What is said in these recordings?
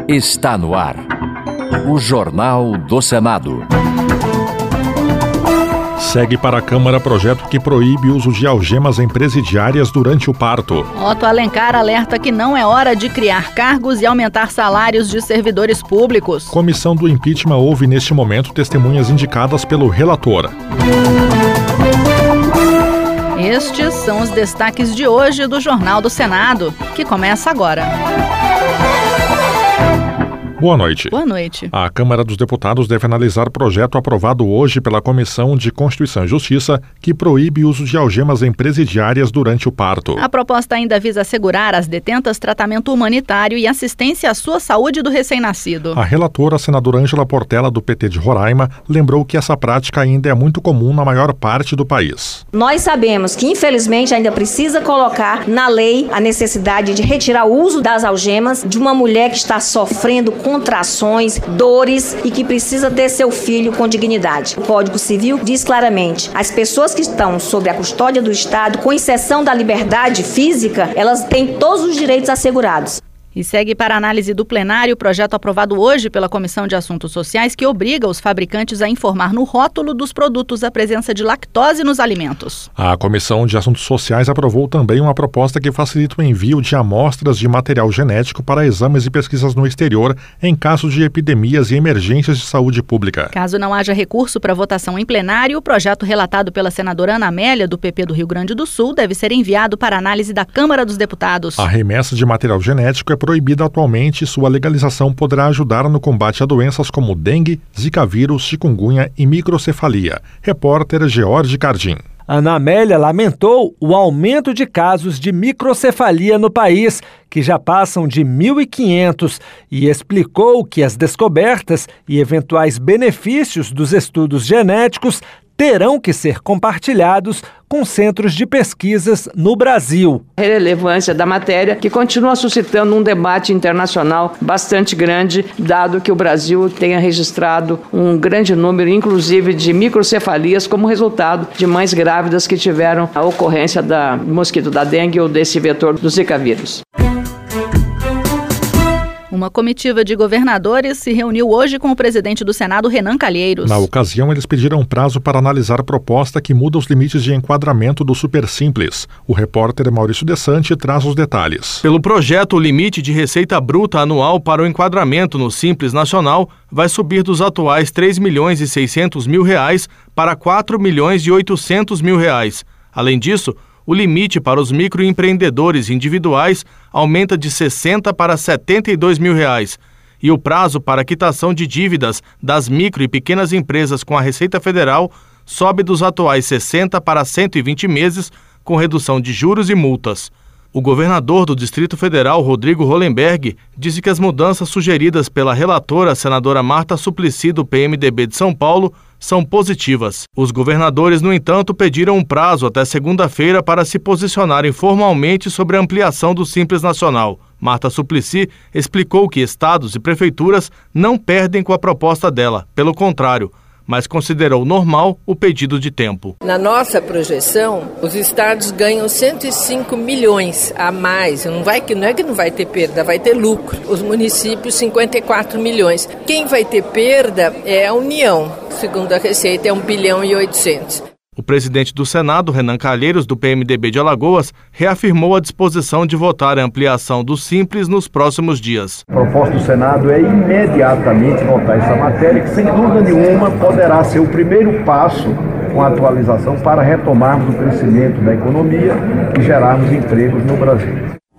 Está no ar. O Jornal do Senado. Segue para a Câmara projeto que proíbe o uso de algemas em presidiárias durante o parto. Otto Alencar alerta que não é hora de criar cargos e aumentar salários de servidores públicos. Comissão do impeachment ouve neste momento testemunhas indicadas pelo relator. Estes são os destaques de hoje do Jornal do Senado, que começa agora. Boa noite. Boa noite. A Câmara dos Deputados deve analisar projeto aprovado hoje pela Comissão de Constituição e Justiça que proíbe o uso de algemas em presidiárias durante o parto. A proposta ainda visa assegurar às detentas tratamento humanitário e assistência à sua saúde do recém-nascido. A relatora, a senadora Ângela Portela, do PT de Roraima, lembrou que essa prática ainda é muito comum na maior parte do país. Nós sabemos que, infelizmente, ainda precisa colocar na lei a necessidade de retirar o uso das algemas de uma mulher que está sofrendo contrações, dores e que precisa ter seu filho com dignidade. O Código Civil diz claramente: as pessoas que estão sob a custódia do Estado, com exceção da liberdade física, elas têm todos os direitos assegurados. E segue para análise do plenário o projeto aprovado hoje pela Comissão de Assuntos Sociais que obriga os fabricantes a informar no rótulo dos produtos a presença de lactose nos alimentos. A Comissão de Assuntos Sociais aprovou também uma proposta que facilita o envio de amostras de material genético para exames e pesquisas no exterior em caso de epidemias e emergências de saúde pública. Caso não haja recurso para votação em plenário, o projeto relatado pela senadora Ana Amélia, do PP do Rio Grande do Sul, deve ser enviado para análise da Câmara dos Deputados. A remessa de material genético é proibida atualmente e sua legalização poderá ajudar no combate a doenças como dengue, zika vírus, chikungunya e microcefalia. Repórter George Cardim. Ana Amélia lamentou o aumento de casos de microcefalia no país, que já passam de 1.500, e explicou que as descobertas e eventuais benefícios dos estudos genéticos terão que ser compartilhados com centros de pesquisas no Brasil. A relevância da matéria, que continua suscitando um debate internacional bastante grande, dado que o Brasil tenha registrado um grande número, inclusive, de microcefalias como resultado de mães grávidas que tiveram a ocorrência do mosquito da dengue ou desse vetor do zika vírus. Uma comitiva de governadores se reuniu hoje com o presidente do Senado, Renan Calheiros. Na ocasião, eles pediram prazo para analisar a proposta que muda os limites de enquadramento do Supersimples. O repórter Maurício Desante traz os detalhes. Pelo projeto, o limite de receita bruta anual para o enquadramento no Simples Nacional vai subir dos atuais R$ 3.600.000 para R$ 4.800.000. Além disso, o limite para os microempreendedores individuais aumenta de R$ 60 para R$ 72.000 e o prazo para quitação de dívidas das micro e pequenas empresas com a Receita Federal sobe dos atuais 60 para 120 meses, com redução de juros e multas. O governador do Distrito Federal, Rodrigo Hollenberg, disse que as mudanças sugeridas pela relatora, senadora Marta Suplicy, do PMDB de São Paulo, são positivas. Os governadores, no entanto, pediram um prazo até segunda-feira para se posicionarem formalmente sobre a ampliação do Simples Nacional. Marta Suplicy explicou que estados e prefeituras não perdem com a proposta dela, pelo contrário, mas considerou normal o pedido de tempo. Na nossa projeção, os estados ganham 105 milhões a mais. Não é que não vai ter perda, vai ter lucro. Os municípios, 54 milhões. Quem vai ter perda é a União. Segundo a Receita, é 1 bilhão e 800. O presidente do Senado, Renan Calheiros, do PMDB de Alagoas, reafirmou a disposição de votar a ampliação do Simples nos próximos dias. A proposta do Senado é imediatamente votar essa matéria, que sem dúvida nenhuma poderá ser o primeiro passo com a atualização para retomarmos o crescimento da economia e gerarmos empregos no Brasil.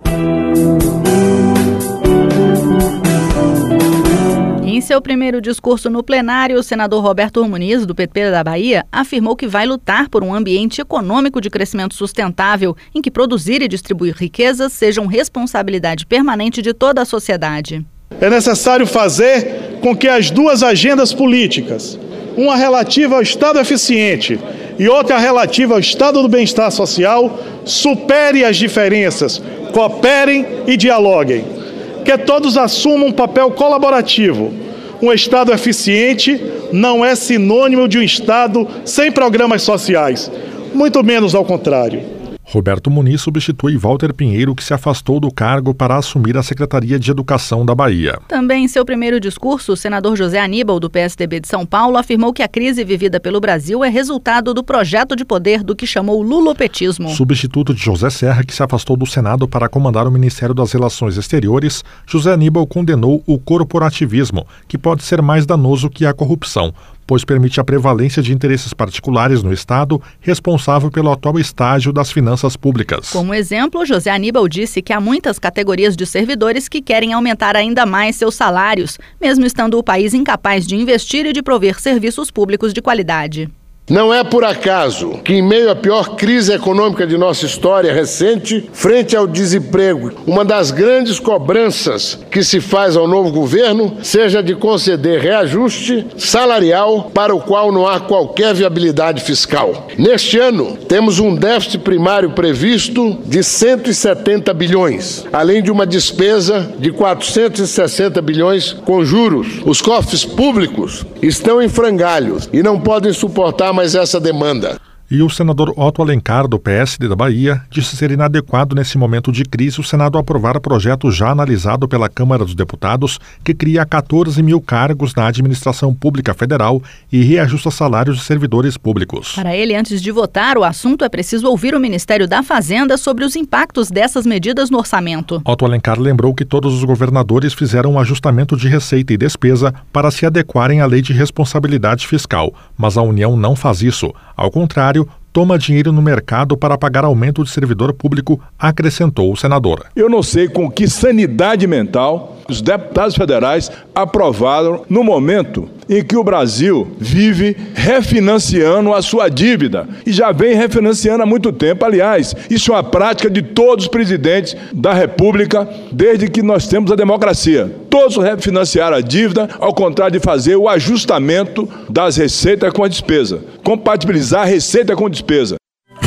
Em seu primeiro discurso no plenário, o senador Roberto Muniz, do PP da Bahia, afirmou que vai lutar por um ambiente econômico de crescimento sustentável, em que produzir e distribuir riquezas sejam responsabilidade permanente de toda a sociedade. É necessário fazer com que as duas agendas políticas, uma relativa ao Estado eficiente e outra relativa ao Estado do bem-estar social, superem as diferenças, cooperem e dialoguem. Que todos assumam um papel colaborativo. Um Estado eficiente não é sinônimo de um Estado sem programas sociais, muito menos ao contrário. Roberto Muniz substitui Walter Pinheiro, que se afastou do cargo para assumir a Secretaria de Educação da Bahia. Também em seu primeiro discurso, o senador José Aníbal, do PSDB de São Paulo, afirmou que a crise vivida pelo Brasil é resultado do projeto de poder do que chamou lulopetismo. Substituto de José Serra, que se afastou do Senado para comandar o Ministério das Relações Exteriores, José Aníbal condenou o corporativismo, que pode ser mais danoso que a corrupção, pois permite a prevalência de interesses particulares no Estado, responsável pelo atual estágio das finanças públicas. Como exemplo, José Aníbal disse que há muitas categorias de servidores que querem aumentar ainda mais seus salários, mesmo estando o país incapaz de investir e de prover serviços públicos de qualidade. Não é por acaso que, em meio à pior crise econômica de nossa história recente, frente ao desemprego, uma das grandes cobranças que se faz ao novo governo seja de conceder reajuste salarial para o qual não há qualquer viabilidade fiscal. Neste ano, temos um déficit primário previsto de 170 bilhões, além de uma despesa de 460 bilhões com juros. Os cofres públicos estão em frangalhos e não podem suportar mais essa demanda. E o senador Otto Alencar, do PSD da Bahia, disse ser inadequado nesse momento de crise o Senado aprovar projeto já analisado pela Câmara dos Deputados que cria 14 mil cargos na administração pública federal e reajusta salários de servidores públicos. Para ele, antes de votar, o assunto é preciso ouvir o Ministério da Fazenda sobre os impactos dessas medidas no orçamento. Otto Alencar lembrou que todos os governadores fizeram um ajustamento de receita e despesa para se adequarem à lei de responsabilidade fiscal, mas a União não faz isso. Ao contrário, toma dinheiro no mercado para pagar aumento de servidor público, acrescentou o senador. Eu não sei com que sanidade mental os deputados federais aprovaram no momento em que o Brasil vive refinanciando a sua dívida. E já vem refinanciando há muito tempo. Aliás, isso é uma prática de todos os presidentes da República desde que nós temos a democracia. Todos refinanciaram a dívida, ao contrário de fazer o ajustamento das receitas com a despesa. Compatibilizar a receita com a despesa.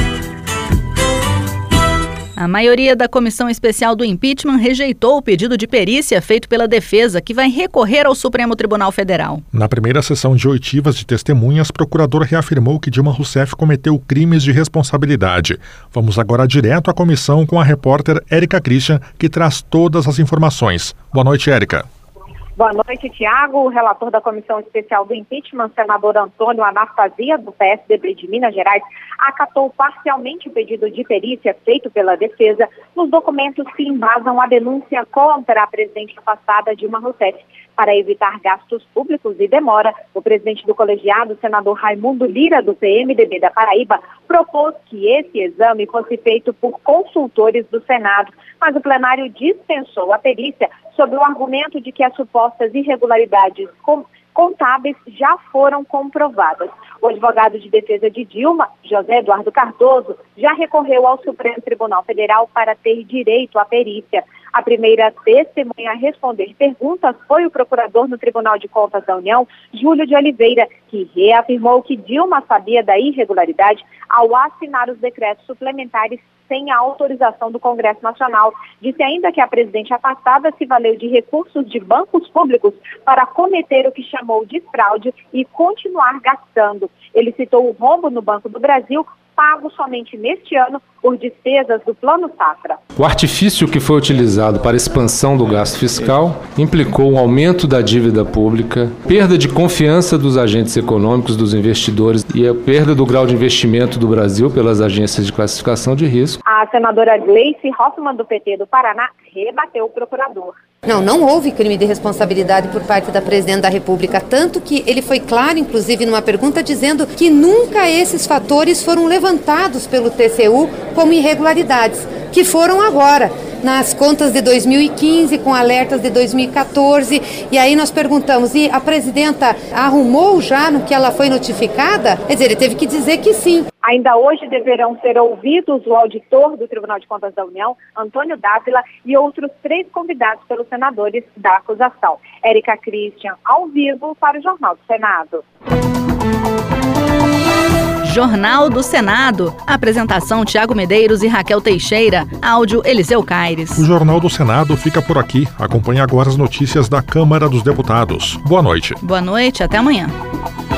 A maioria da Comissão Especial do Impeachment rejeitou o pedido de perícia feito pela defesa, que vai recorrer ao Supremo Tribunal Federal. Na primeira sessão de oitivas de testemunhas, o procurador reafirmou que Dilma Rousseff cometeu crimes de responsabilidade. Vamos agora direto à comissão com a repórter Érica Christian, que traz todas as informações. Boa noite, Érica. Boa noite, Tiago. O relator da Comissão Especial do Impeachment, senador Antônio Anastasia, do PSDB de Minas Gerais, acatou parcialmente o pedido de perícia feito pela defesa nos documentos que embasam a denúncia contra a presidente afastada Dilma Rousseff. Para evitar gastos públicos e demora, o presidente do colegiado, senador Raimundo Lira, do PMDB da Paraíba, propôs que esse exame fosse feito por consultores do Senado, mas o plenário dispensou a perícia sob o argumento de que as supostas irregularidades contábeis já foram comprovadas. O advogado de defesa de Dilma, José Eduardo Cardoso, já recorreu ao Supremo Tribunal Federal para ter direito à perícia. A primeira testemunha a responder perguntas foi o procurador no Tribunal de Contas da União, Júlio de Oliveira, que reafirmou que Dilma sabia da irregularidade ao assinar os decretos suplementares sem a autorização do Congresso Nacional. Disse ainda que a presidente afastada se valeu de recursos de bancos públicos para cometer o que chamou de fraude e continuar gastando. Ele citou o rombo no Banco do Brasil, pago somente neste ano por despesas do Plano Safra. O artifício que foi utilizado para a expansão do gasto fiscal implicou um aumento da dívida pública, perda de confiança dos agentes econômicos, dos investidores e a perda do grau de investimento do Brasil pelas agências de classificação de risco. A senadora Gleice Hoffmann, do PT do Paraná, rebateu o procurador. Não houve crime de responsabilidade por parte da presidente da República, tanto que ele foi claro, inclusive, numa pergunta, dizendo que nunca esses fatores foram levantados pelo TCU como irregularidades, que foram agora, nas contas de 2015, com alertas de 2014, e aí nós perguntamos, e a presidenta arrumou já no que ela foi notificada? Quer dizer, ele teve que dizer que sim. Ainda hoje deverão ser ouvidos o auditor do Tribunal de Contas da União, Antônio Dávila, e outros 3 convidados pelos senadores da acusação. Érica Christian, ao vivo para o Jornal do Senado. Jornal do Senado. Apresentação: Tiago Medeiros e Raquel Teixeira. Áudio: Eliseu Caires. O Jornal do Senado fica por aqui. Acompanhe agora as notícias da Câmara dos Deputados. Boa noite. Boa noite, até amanhã.